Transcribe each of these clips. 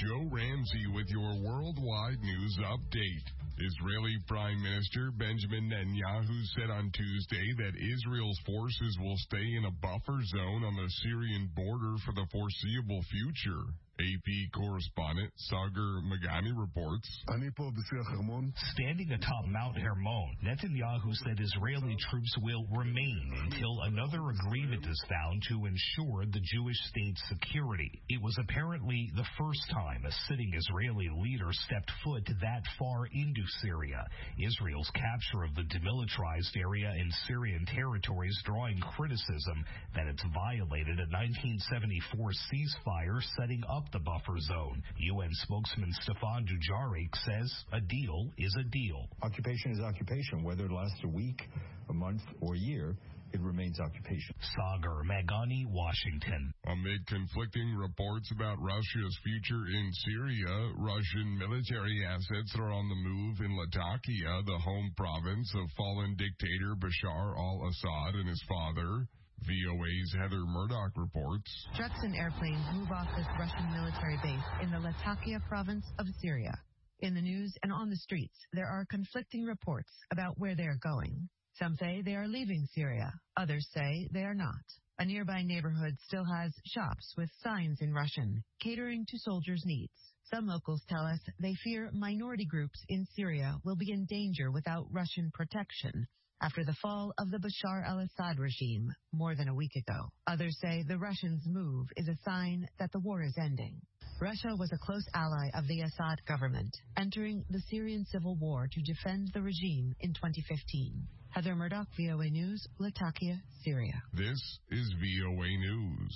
Joe Ramsey with your worldwide news update. Israeli Prime Minister Benjamin Netanyahu said on Tuesday that Israel's forces will stay in a buffer zone on the Syrian border for the foreseeable future. AP correspondent Sagar Magani reports. Standing atop Mount Hermon, Netanyahu said Israeli troops will remain until another agreement is found to ensure the Jewish state's security. It was apparently the first time a sitting Israeli leader stepped foot that far into Syria. Israel's capture of the demilitarized area in Syrian territories drawing criticism that it's violated a 1974 ceasefire setting up the buffer zone. UN spokesman Stefan Dujarric says a deal is a deal. Occupation is occupation. Whether it lasts a week, a month, or a year, it remains occupation. Sagar Magani, Washington. Amid conflicting reports about Russia's future in Syria, Russian military assets are on the move in Latakia, the home province of fallen dictator Bashar al-Assad and his father. VOA's Heather Murdoch reports. Trucks and airplanes move off this Russian military base in the Latakia province of Syria. In the news and on the streets, there are conflicting reports about where they are going. Some say they are leaving Syria. Others say they are not. A nearby neighborhood still has shops with signs in Russian, catering to soldiers' needs. Some locals tell us they fear minority groups in Syria will be in danger without Russian protection after the fall of the Bashar al-Assad regime more than a week ago. Others say the Russians' move is a sign that the war is ending. Russia was a close ally of the Assad government, entering the Syrian civil war to defend the regime in 2015. Heather Murdoch, VOA News, Latakia, Syria. This is VOA News.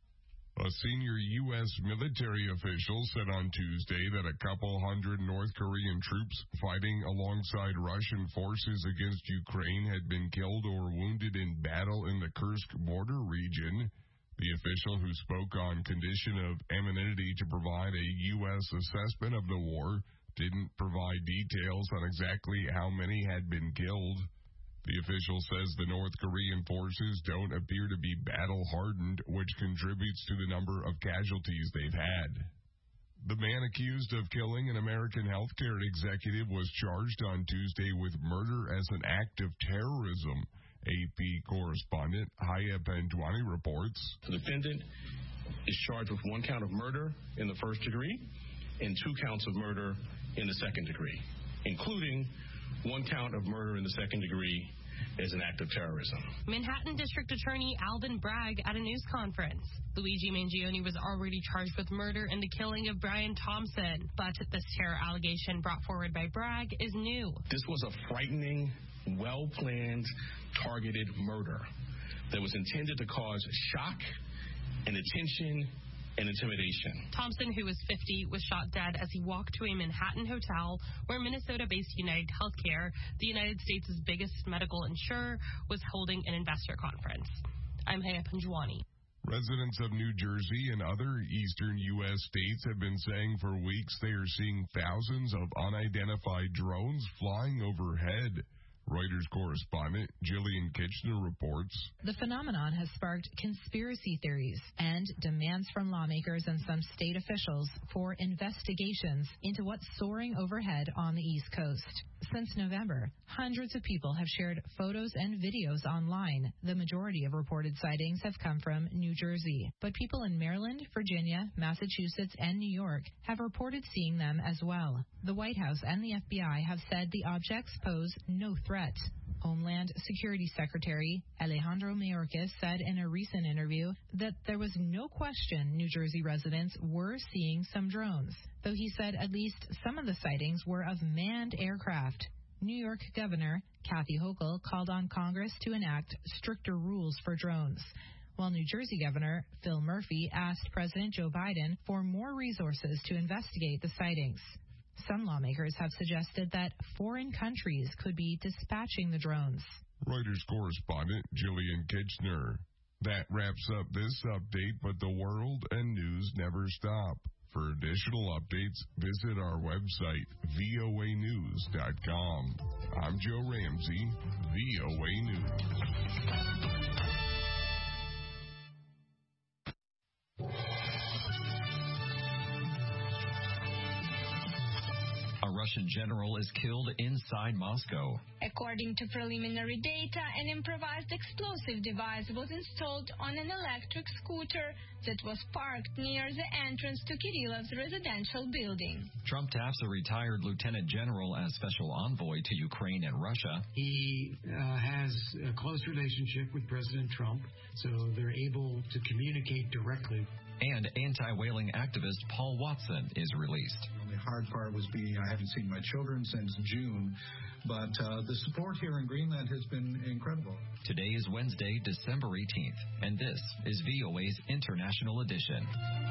A senior U.S. military official said on Tuesday that a couple hundred North Korean troops fighting alongside Russian forces against Ukraine had been killed or wounded in battle in the Kursk border region. The official, who spoke on condition of anonymity to provide a U.S. assessment of the war, didn't provide details on exactly how many had been killed. The official says the North Korean forces don't appear to be battle-hardened, which contributes to the number of casualties they've had. The man accused of killing an American healthcare executive was charged on Tuesday with murder as an act of terrorism. AP correspondent Haya Pendwani reports. The defendant is charged with 1 count of murder in the first degree and 2 counts of murder in the second degree, including 1 count of murder in the second degree as an act of terrorism. Manhattan District Attorney Alvin Bragg at a news conference. Luigi Mangione was already charged with murder in the killing of Brian Thompson, but this terror allegation brought forward by Bragg is new. This was a frightening, well-planned, targeted murder that was intended to cause shock and attention and intimidation. Thompson, who was 50, was shot dead as he walked to a Manhattan hotel where Minnesota-based United Healthcare, the United States' biggest medical insurer, was holding an investor conference. I'm Haya Panjwani. Residents of New Jersey and other eastern U.S. states have been saying for weeks they are seeing thousands of unidentified drones flying overhead. Reuters correspondent Jillian Kitchener reports. The phenomenon has sparked conspiracy theories and demands from lawmakers and some state officials for investigations into what's soaring overhead on the East Coast. Since November, hundreds of people have shared photos and videos online. The majority of reported sightings have come from New Jersey, but people in Maryland, Virginia, Massachusetts, and New York have reported seeing them as well. The White House and the FBI have said the objects pose no threat. Homeland Security Secretary Alejandro Mayorkas said in a recent interview that there was no question New Jersey residents were seeing some drones, though he said at least some of the sightings were of manned aircraft. New York Governor Kathy Hochul called on Congress to enact stricter rules for drones, while New Jersey Governor Phil Murphy asked President Joe Biden for more resources to investigate the sightings. Some lawmakers have suggested that foreign countries could be dispatching the drones. Reuters correspondent Jillian Kitchener. That wraps up this update, but the world and news never stop. For additional updates, visit our website, voanews.com. I'm Joe Ramsey, VOA News. Russian general is killed inside Moscow. According to preliminary data, an improvised explosive device was installed on an electric scooter that was parked near the entrance to Kirillov's residential building. Trump taps a retired lieutenant general as special envoy to Ukraine and Russia. He has a close relationship with President Trump, so they're able to communicate directly. And anti-whaling activist Paul Watson is released. The only hard part was I haven't seen my children since June, but the support here in Greenland has been incredible. Today is Wednesday, December 18th, and this is VOA's International Edition.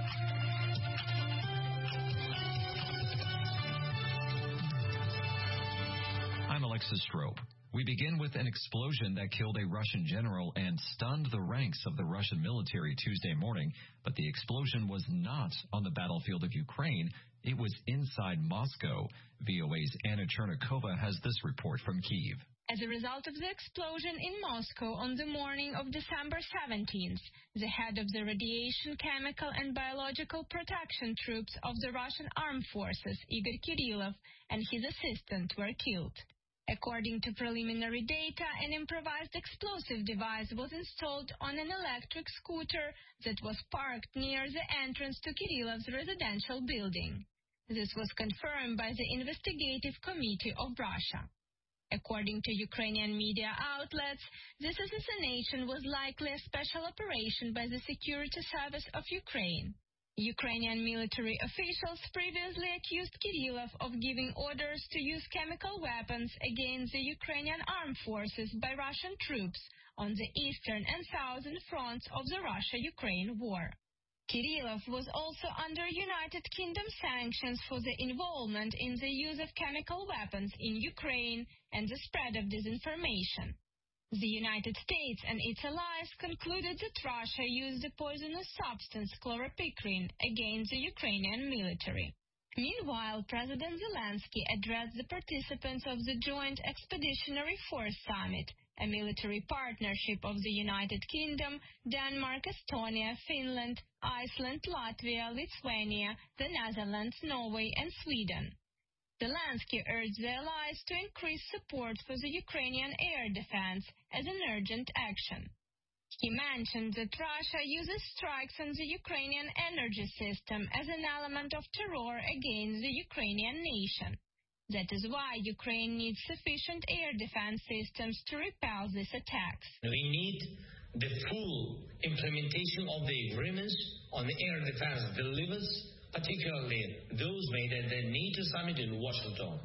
I'm Alexis Strope. We begin with an explosion that killed a Russian general and stunned the ranks of the Russian military Tuesday morning. But the explosion was not on the battlefield of Ukraine. It was inside Moscow. VOA's Anna Chernikova has this report from Kyiv. As a result of the explosion in Moscow on the morning of December 17th, the head of the Radiation, Chemical and Biological Protection Troops of the Russian Armed Forces, Igor Kirillov, and his assistant were killed. According to preliminary data, an improvised explosive device was installed on an electric scooter that was parked near the entrance to Kirillov's residential building. This was confirmed by the Investigative Committee of Russia. According to Ukrainian media outlets, this assassination was likely a special operation by the Security Service of Ukraine. Ukrainian military officials previously accused Kirillov of giving orders to use chemical weapons against the Ukrainian armed forces by Russian troops on the eastern and southern fronts of the Russia-Ukraine war. Kirillov was also under United Kingdom sanctions for the involvement in the use of chemical weapons in Ukraine and the spread of disinformation. The United States and its allies concluded that Russia used the poisonous substance chloropicrine against the Ukrainian military. Meanwhile, President Zelensky addressed the participants of the Joint Expeditionary Force Summit, a military partnership of the United Kingdom, Denmark, Estonia, Finland, Iceland, Latvia, Lithuania, the Netherlands, Norway, and Sweden. Zelensky urged the allies to increase support for the Ukrainian air defense as an urgent action. He mentioned that Russia uses strikes on the Ukrainian energy system as an element of terror against the Ukrainian nation. That is why Ukraine needs sufficient air defense systems to repel these attacks. We need the full implementation of the agreements on the air defense delivered, particularly those made at the NATO summit in Washington.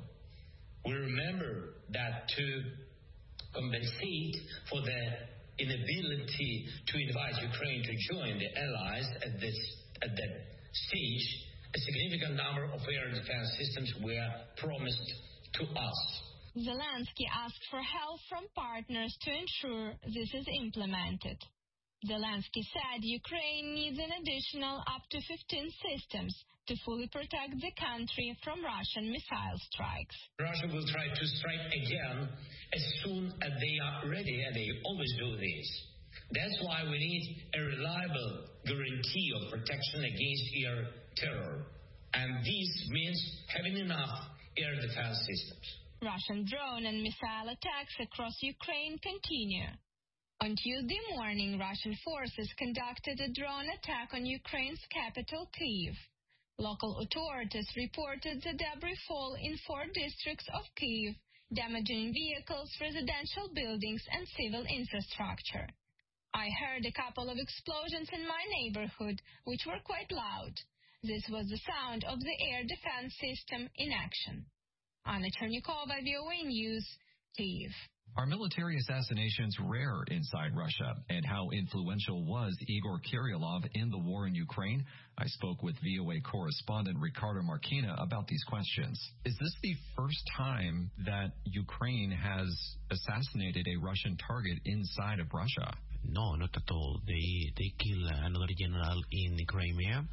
We remember that to compensate for the inability to invite Ukraine to join the allies at that stage, a significant number of air defense systems were promised to us. Zelensky asked for help from partners to ensure this is implemented. Zelensky said Ukraine needs an additional up to 15 systems to fully protect the country from Russian missile strikes. Russia will try to strike again as soon as they are ready, and they always do this. That's why we need a reliable guarantee of protection against air terror. And this means having enough air defense systems. Russian drone and missile attacks across Ukraine continue. On Tuesday morning, Russian forces conducted a drone attack on Ukraine's capital, Kyiv. Local authorities reported the debris fall in 4 districts of Kyiv, damaging vehicles, residential buildings, and civil infrastructure. I heard a couple of explosions in my neighborhood, which were quite loud. This was the sound of the air defense system in action. Anna Chernikova, VOA News, Kyiv. Are military assassinations rare inside Russia? And how influential was Igor Kirillov in the war in Ukraine? I spoke with VOA correspondent Ricardo Marquina about these questions. Is this the first time that Ukraine has assassinated a Russian target inside of Russia? No, not at all. They killed another general in Crimea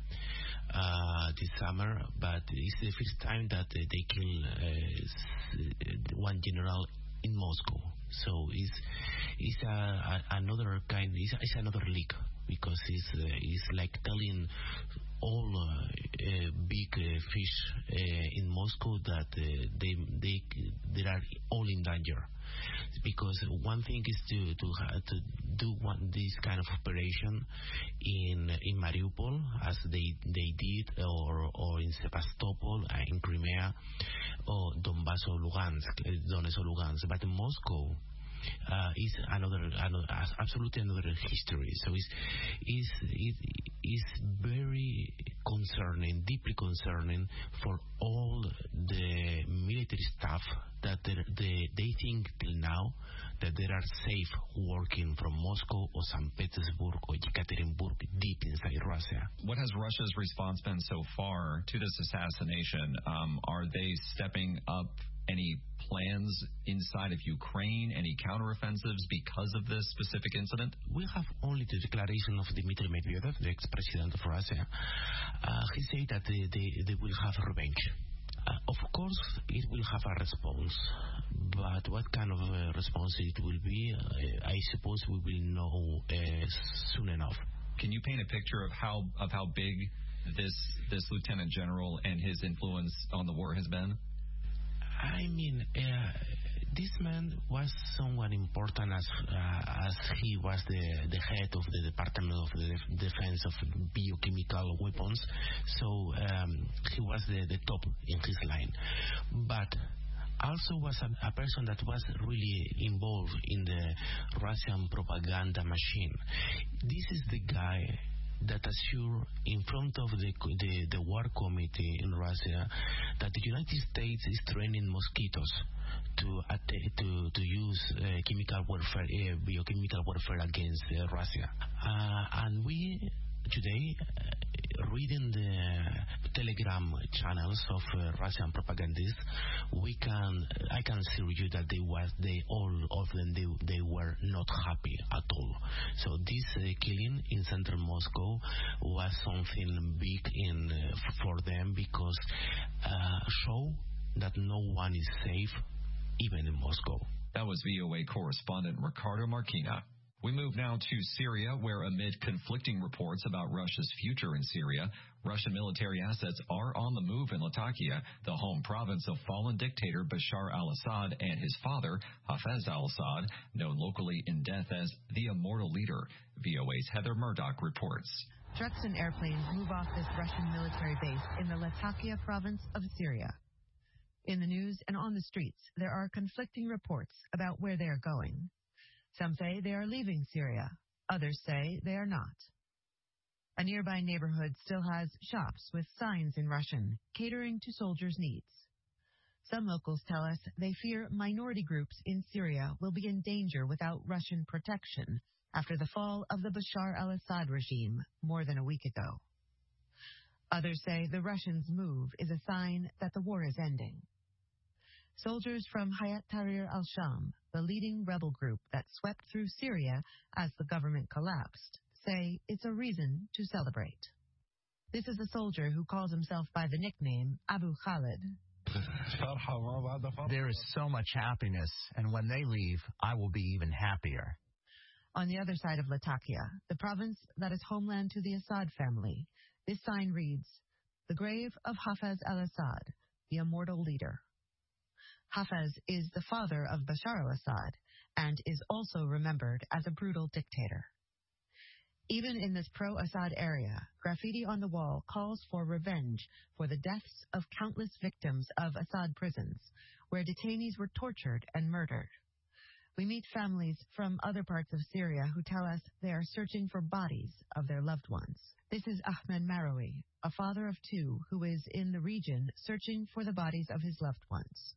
this summer, but it's the first time that they kill one general in Moscow. So it's another kind. It's another leak because it's like telling all big fish in Moscow that they are all in danger. Because one thing is to do this kind of operation in Mariupol, as they did, or in Sevastopol, in Crimea, or Donbass or Lugansk. But Moscow is absolutely another history. So it's very concerning, deeply concerning for all the military staff that they think till now that they are safe working from Moscow or St. Petersburg or Yekaterinburg deep inside Russia. What has Russia's response been so far to this assassination? Are they stepping up any plans inside of Ukraine, any counteroffensives because of this specific incident? We have only the declaration of Dmitry Medvedev, the ex-president of Russia. He said that they will have revenge. Of course, it will have a response, but what kind of a response it will be, I suppose we will know soon enough. Can you paint a picture of how big this lieutenant general and his influence on the war has been? I mean, this man was someone important as he was the head of the Department of the Defense of Biochemical Weapons. So he was the top in his line. But also was a person that was really involved in the Russian propaganda machine. This is the guy that assured in front of the war committee in Russia that the United States is training mosquitoes to use chemical warfare, biochemical warfare against Russia. And we today, reading the Telegram channels of Russian propagandists, I can assure you that all of them were not happy at all. So this killing in central Moscow was something big for them because show that no one is safe, even in Moscow. That was VOA correspondent Ricardo Marquina. We move now to Syria, where amid conflicting reports about Russia's future in Syria, Russian military assets are on the move in Latakia, the home province of fallen dictator Bashar al-Assad and his father, Hafez al-Assad, known locally in death as the Immortal Leader. VOA's Heather Murdoch reports. Trucks and airplanes move off this Russian military base in the Latakia province of Syria. In the news and on the streets, there are conflicting reports about where they are going. Some say they are leaving Syria. Others say they are not. A nearby neighborhood still has shops with signs in Russian, catering to soldiers' needs. Some locals tell us they fear minority groups in Syria will be in danger without Russian protection after the fall of the Bashar al-Assad regime more than a week ago. Others say the Russians' move is a sign that the war is ending. Soldiers from Hayat Tahrir al-Sham, the leading rebel group that swept through Syria as the government collapsed, say it's a reason to celebrate. This is a soldier who calls himself by the nickname Abu Khalid. There is so much happiness, and when they leave, I will be even happier. On the other side of Latakia, the province that is homeland to the Assad family, this sign reads, "The grave of Hafez al-Assad, the immortal leader." Hafez is the father of Bashar al-Assad and is also remembered as a brutal dictator. Even in this pro-Assad area, graffiti on the wall calls for revenge for the deaths of countless victims of Assad prisons, where detainees were tortured and murdered. We meet families from other parts of Syria who tell us they are searching for bodies of their loved ones. This is Ahmed Marawi, a father of two who is in the region searching for the bodies of his loved ones.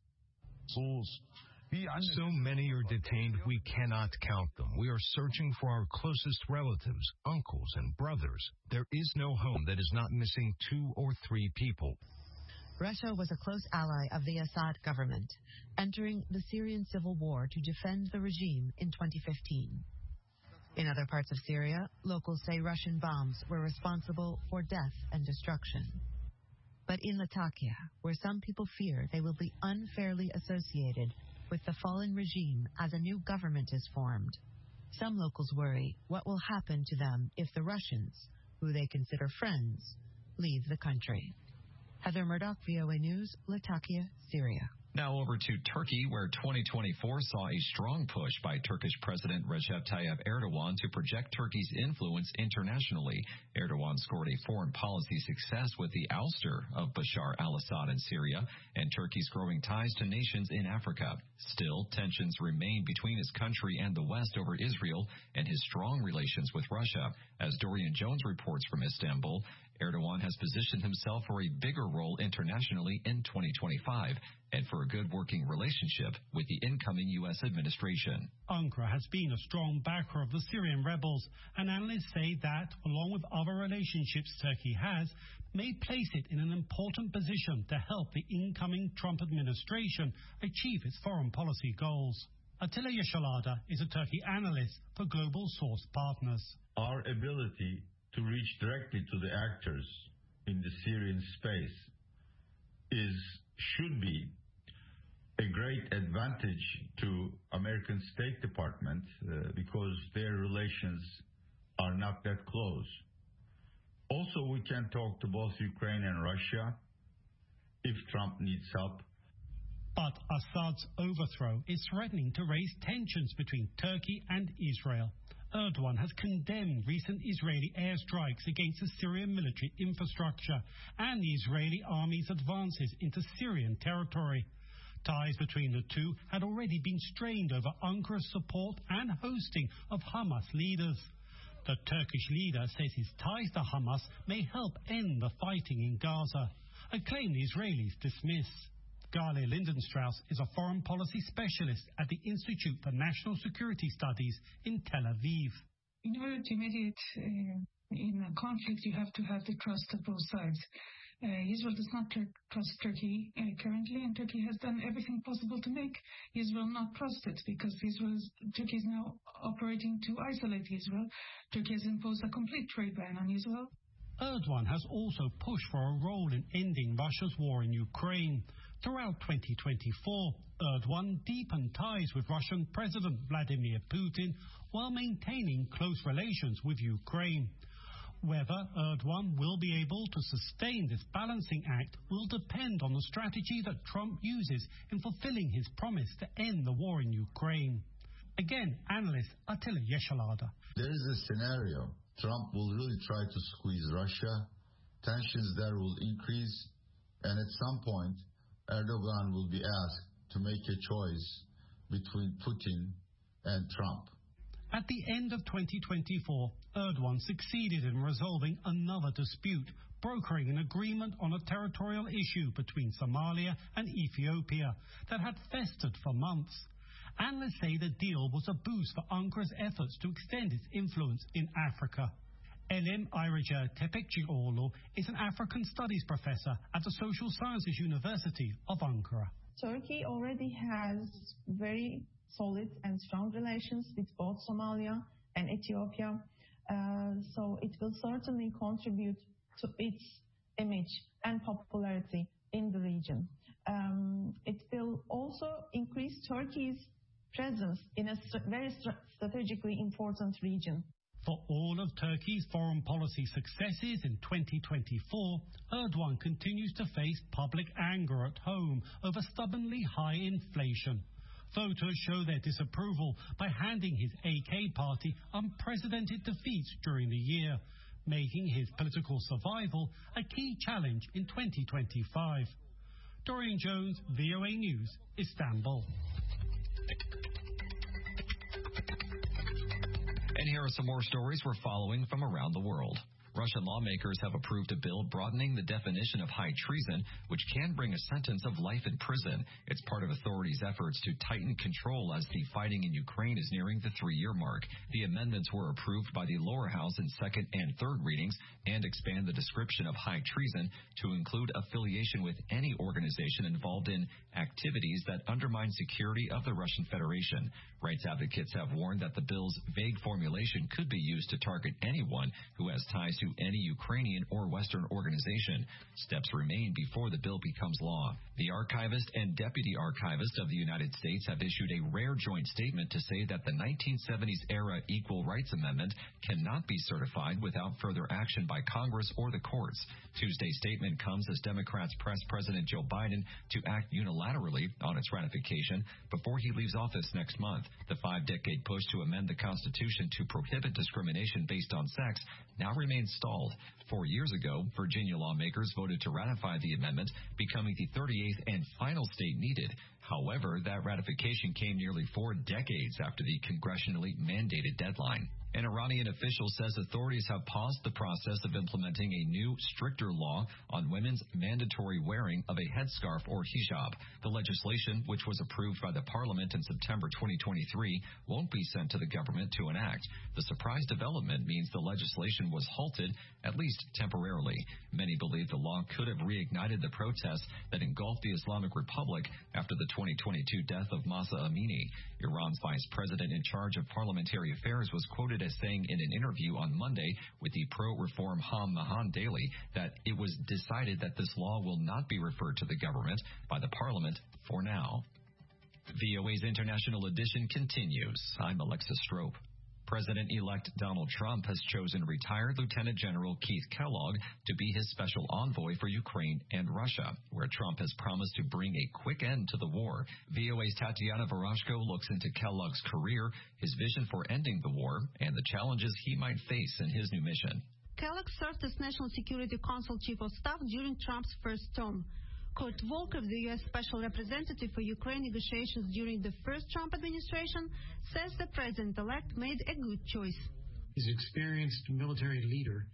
So many are detained, we cannot count them. We are searching for our closest relatives, uncles, and brothers. There is no home that is not missing 2 or 3 people. Russia was a close ally of the Assad government, entering the Syrian civil war to defend the regime in 2015. In other parts of Syria, locals say Russian bombs were responsible for death and destruction. But in Latakia, where some people fear they will be unfairly associated with the falling regime as a new government is formed. Some locals worry what will happen to them if the Russians, who they consider friends, leave the country. Heather Murdoch, VOA News, Latakia, Syria. Now over to Turkey, where 2024 saw a strong push by Turkish President Recep Tayyip Erdogan to project Turkey's influence internationally. Erdogan scored a foreign policy success with the ouster of Bashar al-Assad in Syria and Turkey's growing ties to nations in Africa. Still, tensions remain between his country and the West over Israel and his strong relations with Russia. As Dorian Jones reports from Istanbul, Erdogan has positioned himself for a bigger role internationally in 2025 and for a good working relationship with the incoming U.S. administration. Ankara has been a strong backer of the Syrian rebels, and analysts say that, along with other relationships Turkey has, may place it in an important position to help the incoming Trump administration achieve its foreign policy goals. Attila Yeşilada is a Turkey analyst for Global Source Partners. Our ability to reach directly to the actors in the Syrian space should be a great advantage to American State Department because their relations are not that close. Also, we can talk to both Ukraine and Russia if Trump needs help. But Assad's overthrow is threatening to raise tensions between Turkey and Israel. Erdogan has condemned recent Israeli airstrikes against the Syrian military infrastructure and the Israeli army's advances into Syrian territory. Ties between the two had already been strained over Ankara's support and hosting of Hamas leaders. The Turkish leader says his ties to Hamas may help end the fighting in Gaza, a claim the Israelis dismiss. Gale Lindenstrauss is a foreign policy specialist at the Institute for National Security Studies in Tel Aviv. In order to mediate in a conflict, you have to have the trust of both sides. Israel does not trust Turkey currently, and Turkey has done everything possible to make Israel not trust it because Turkey is now operating to isolate Israel. Turkey has imposed a complete trade ban on Israel. Erdogan has also pushed for a role in ending Russia's war in Ukraine. Throughout 2024, Erdogan deepened ties with Russian President Vladimir Putin while maintaining close relations with Ukraine. Whether Erdogan will be able to sustain this balancing act will depend on the strategy that Trump uses in fulfilling his promise to end the war in Ukraine. Again, analyst Attila Yeşilada. There is a scenario. Trump will really try to squeeze Russia. Tensions there will increase. And at some point, Erdogan will be asked to make a choice between Putin and Trump. At the end of 2024, Erdogan succeeded in resolving another dispute, brokering an agreement on a territorial issue between Somalia and Ethiopia that had festered for months. Analysts say the deal was a boost for Ankara's efforts to extend its influence in Africa. Elim Ayrıca Tepekçioğlu is an African Studies professor at the Social Sciences University of Ankara. Turkey already has very solid and strong relations with both Somalia and Ethiopia, so it will certainly contribute to its image and popularity in the region. It will also increase Turkey's presence in a very strategically important region. For all of Turkey's foreign policy successes in 2024, Erdogan continues to face public anger at home over stubbornly high inflation. Voters show their disapproval by handing his AK party unprecedented defeats during the year, making his political survival a key challenge in 2025. Dorian Jones, VOA News, Istanbul. And here are some more stories we're following from around the world. Russian lawmakers have approved a bill broadening the definition of high treason, which can bring a sentence of life in prison. It's part of authorities' efforts to tighten control as the fighting in Ukraine is nearing the 3-year mark. The amendments were approved by the lower house in second and third readings and expand the description of high treason to include affiliation with any organization involved in activities that undermine security of the Russian Federation. Rights advocates have warned that the bill's vague formulation could be used to target anyone who has ties to to any Ukrainian or Western organization. Steps remain before the bill becomes law. The archivist and deputy archivist of the United States have issued a rare joint statement to say that the 1970s-era Equal Rights Amendment cannot be certified without further action by Congress or the courts. Tuesday's statement comes as Democrats press President Joe Biden to act unilaterally on its ratification before he leaves office next month. The 5-decade push to amend the Constitution to prohibit discrimination based on sex now remains stalled. 4 years ago, Virginia lawmakers voted to ratify the amendment, becoming the 38th and final state needed. However, that ratification came nearly 4 decades after the congressionally mandated deadline. An Iranian official says authorities have paused the process of implementing a new, stricter law on women's mandatory wearing of a headscarf or hijab. The legislation, which was approved by the parliament in September 2023, won't be sent to the government to enact. The surprise development means the legislation was halted, at least temporarily. Many believe the law could have reignited the protests that engulfed the Islamic Republic after the 2022 death of Mahsa Amini. Iran's vice president in charge of parliamentary affairs was quoted as saying in an interview on Monday with the pro-reform Ham Mahan Daily that it was decided that this law will not be referred to the government by the parliament for now. VOA's International Edition continues. I'm Alexis Strope. President-elect Donald Trump has chosen retired Lieutenant General Keith Kellogg to be his special envoy for Ukraine and Russia, where Trump has promised to bring a quick end to the war. VOA's Tatiana Varashko looks into Kellogg's career, his vision for ending the war, and the challenges he might face in his new mission. Kellogg served as National Security Council Chief of Staff during Trump's first term. Kurt Volker, the U.S. Special Representative for Ukraine negotiations during the first Trump administration, says the president-elect made a good choice. He's an experienced military leader,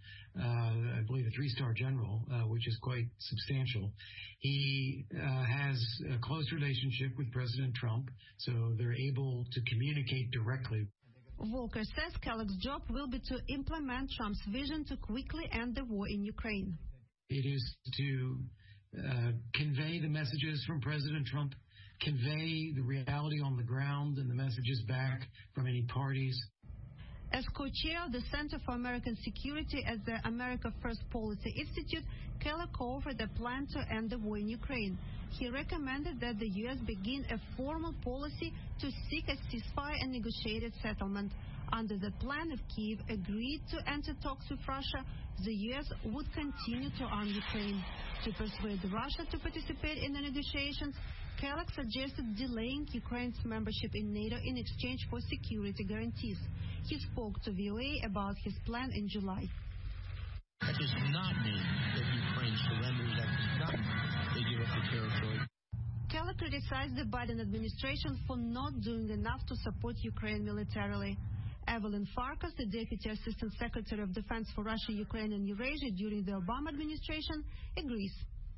I believe a 3-star general, which is quite substantial. He has a close relationship with President Trump, so they're able to communicate directly. Volker says Kellogg's job will be to implement Trump's vision to quickly end the war in Ukraine. It is to convey the messages from President Trump, convey the reality on the ground and the messages back from any parties. As co-chair of the Center for American Security at the America First Policy Institute, Kellogg covered a plan to end the war in Ukraine. He recommended that the U.S. begin a formal policy to seek a ceasefire and negotiated settlement. Under the plan, if Kyiv agreed to enter talks with Russia, the U.S. would continue to arm Ukraine. To persuade Russia to participate in the negotiations, Kellogg suggested delaying Ukraine's membership in NATO in exchange for security guarantees. He spoke to VOA about his plan in July. That does not mean that Ukraine surrenders. That does not mean they give up the territory. Kellogg criticized the Biden administration for not doing enough to support Ukraine militarily. Evelyn Farkas, the Deputy Assistant Secretary of Defense for Russia, Ukraine, and Eurasia during the Obama administration, agrees.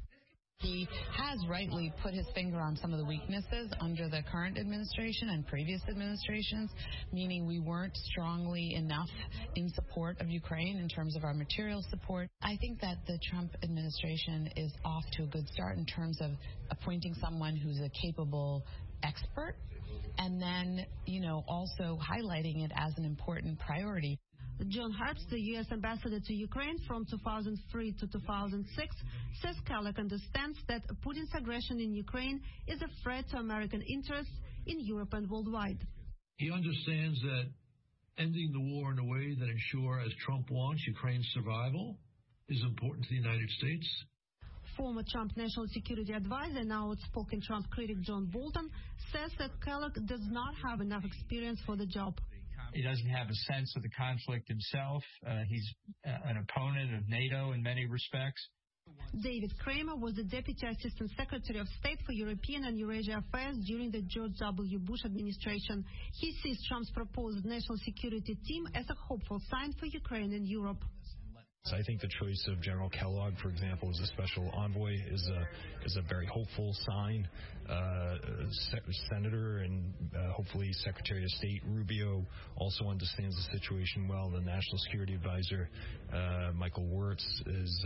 He has rightly put his finger on some of the weaknesses under the current administration and previous administrations, meaning we weren't strongly enough in support of Ukraine in terms of our material support. I think that the Trump administration is off to a good start in terms of appointing someone who's a capable expert, and then, also highlighting it as an important priority. John Herbst, the U.S. ambassador to Ukraine from 2003 to 2006, says Kellogg understands that Putin's aggression in Ukraine is a threat to American interests in Europe and worldwide. He understands that ending the war in a way that ensures, as Trump wants, Ukraine's survival is important to the United States. Former Trump National Security Advisor and now outspoken Trump critic John Bolton says that Kellogg does not have enough experience for the job. He doesn't have a sense of the conflict himself. He's an opponent of NATO in many respects. David Kramer was the Deputy Assistant Secretary of State for European and Eurasia Affairs during the George W. Bush administration. He sees Trump's proposed national security team as a hopeful sign for Ukraine and Europe. I think the choice of General Kellogg, for example, as a special envoy is a very hopeful sign. Senator and hopefully Secretary of State Rubio also understands the situation well. The National Security Advisor Michael Waltz is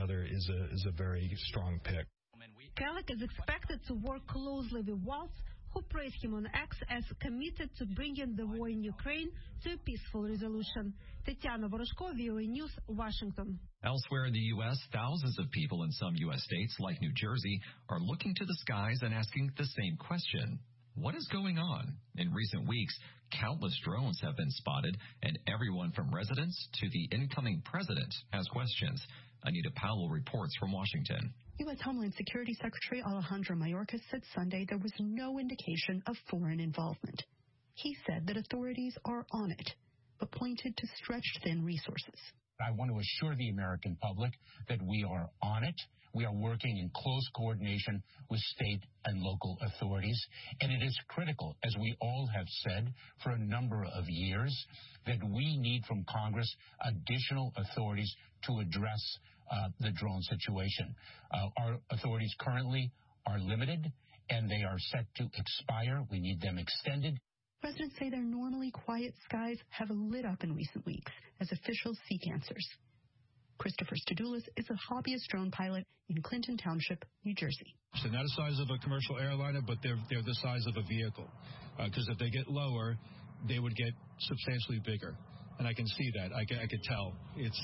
a very strong pick. Kellogg is expected to work closely with Waltz, who praised him on X as committed to bringing the war in Ukraine to a peaceful resolution. Tetiana Voroshko, VOA News, Washington. Elsewhere in the U.S., thousands of people in some U.S. states, like New Jersey, are looking to the skies and asking the same question. What is going on? In recent weeks, countless drones have been spotted, and everyone from residents to the incoming president has questions. Anita Powell reports from Washington. U.S. Homeland Security Secretary Alejandro Mayorkas said Sunday there was no indication of foreign involvement. He said that authorities are on it, but pointed to stretched thin resources. I want to assure the American public that we are on it. We are working in close coordination with state and local authorities. And it is critical, as we all have said for a number of years, that we need from Congress additional authorities to address the drone situation. Our authorities currently are limited, and they are set to expire. We need them extended. Residents say their normally quiet skies have lit up in recent weeks as officials seek answers. Christopher Stadoulis is a hobbyist drone pilot in Clinton Township, New Jersey. So not the size of a commercial airliner, but they're the size of a vehicle. Because if they get lower, they would get substantially bigger. And I can see that. I could tell. It's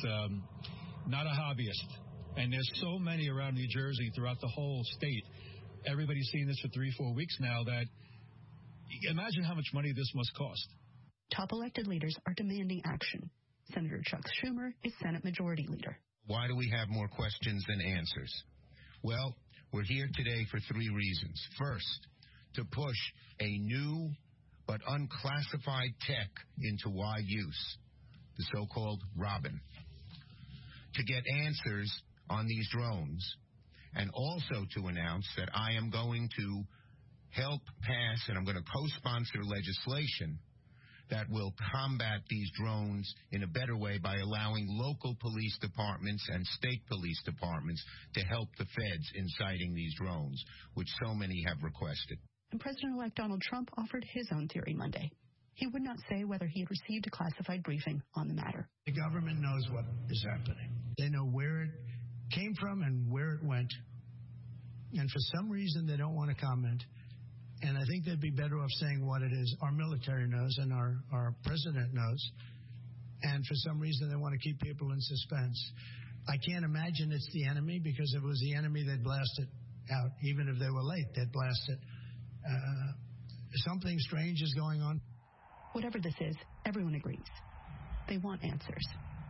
not a hobbyist. And there's so many around New Jersey throughout the whole state. Everybody's seen this for 3-4 weeks now that imagine how much money this must cost. Top elected leaders are demanding action. Senator Chuck Schumer is Senate Majority Leader. Why do we have more questions than answers? Well, we're here today for 3 reasons. First, to push a new but unclassified tech into wide use, the so-called Robin, to get answers on these drones, and also to announce that I am going to help pass, and I'm going to co-sponsor legislation that will combat these drones in a better way by allowing local police departments and state police departments to help the feds in citing these drones, which so many have requested. And President-elect Donald Trump offered his own theory Monday. He would not say whether he had received a classified briefing on the matter. The government knows what is happening. They know where it came from and where it went. And for some reason, they don't want to comment. And I think they'd be better off saying what it is our military knows and our president knows. And for some reason, they want to keep people in suspense. I can't imagine it's the enemy, because if it was the enemy, they'd blast it out. Even if they were late, they'd blast it. Something strange is going on. Whatever this is, everyone agrees. They want answers.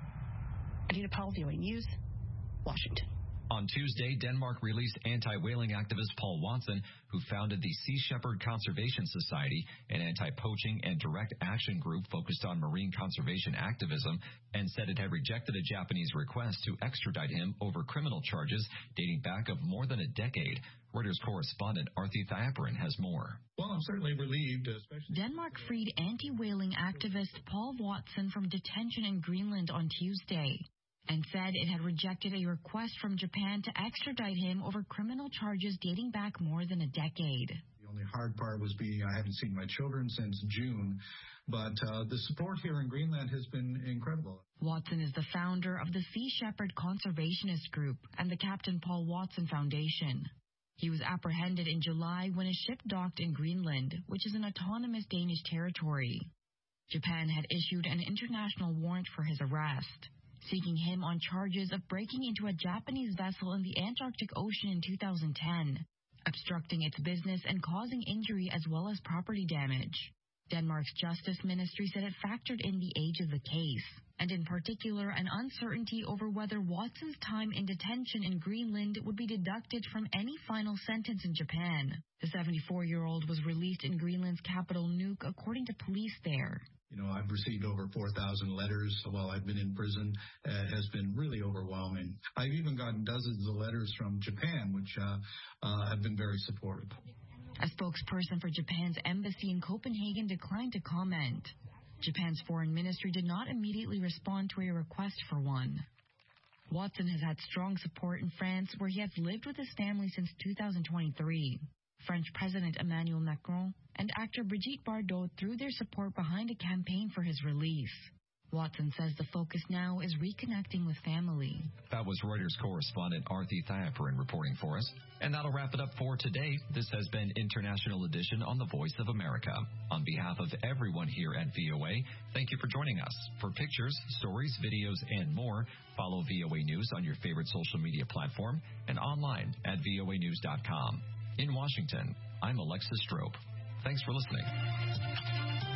Anita Powell, VOA News, Washington. On Tuesday, Denmark released anti-whaling activist Paul Watson, who founded the Sea Shepherd Conservation Society, an anti-poaching and direct action group focused on marine conservation activism, and said it had rejected a Japanese request to extradite him over criminal charges dating back of more than a decade. Reuters correspondent Arthi Thayaparan has more. Well, I'm certainly relieved, especially... Denmark freed anti-whaling activist Paul Watson from detention in Greenland on Tuesday, and said it had rejected a request from Japan to extradite him over criminal charges dating back more than a decade. The only hard part was I haven't seen my children since June, but the support here in Greenland has been incredible. Watson is the founder of the Sea Shepherd Conservationist Group and the Captain Paul Watson Foundation. He was apprehended in July when a ship docked in Greenland, which is an autonomous Danish territory. Japan had issued an international warrant for his arrest, seeking him on charges of breaking into a Japanese vessel in the Antarctic Ocean in 2010, obstructing its business and causing injury as well as property damage. Denmark's Justice Ministry said it factored in the age of the case, and in particular an uncertainty over whether Watson's time in detention in Greenland would be deducted from any final sentence in Japan. The 74-year-old was released in Greenland's capital Nuuk, according to police there. I've received over 4,000 letters while I've been in prison. It has been really overwhelming. I've even gotten dozens of letters from Japan, which have been very supportive. A spokesperson for Japan's embassy in Copenhagen declined to comment. Japan's foreign ministry did not immediately respond to a request for one. Watson has had strong support in France, where he has lived with his family since 2023. French President Emmanuel Macron and actor Brigitte Bardot threw their support behind a campaign for his release. Watson says the focus now is reconnecting with family. That was Reuters correspondent Arthi Thayapuran reporting for us. And that'll wrap it up for today. This has been International Edition on the Voice of America. On behalf of everyone here at VOA, thank you for joining us. For pictures, stories, videos, and more, follow VOA News on your favorite social media platform and online at voanews.com. In Washington, I'm Alexis Strope. Thanks for listening.